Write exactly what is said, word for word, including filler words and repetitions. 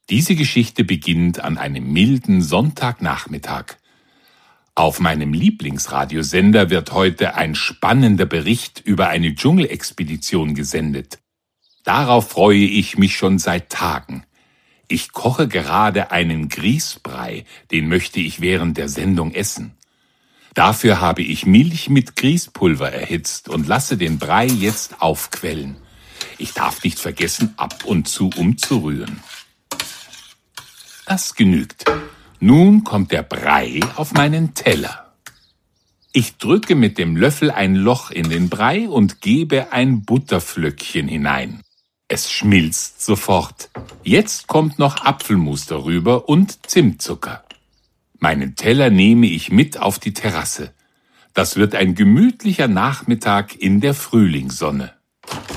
Diese Geschichte beginnt an einem milden Sonntagnachmittag. Auf meinem Lieblingsradiosender wird heute ein spannender Bericht über eine Dschungelexpedition gesendet. Darauf freue ich mich schon seit Tagen. Ich koche gerade einen Grießbrei, den möchte ich während der Sendung essen. Dafür habe ich Milch mit Grießpulver erhitzt und lasse den Brei jetzt aufquellen. Ich darf nicht vergessen, ab und zu umzurühren. Das genügt. Nun kommt der Brei auf meinen Teller. Ich drücke mit dem Löffel ein Loch in den Brei und gebe ein Butterflöckchen hinein. Es schmilzt sofort. Jetzt kommt noch Apfelmus darüber und Zimtzucker. Meinen Teller nehme ich mit auf die Terrasse. Das wird ein gemütlicher Nachmittag in der Frühlingssonne.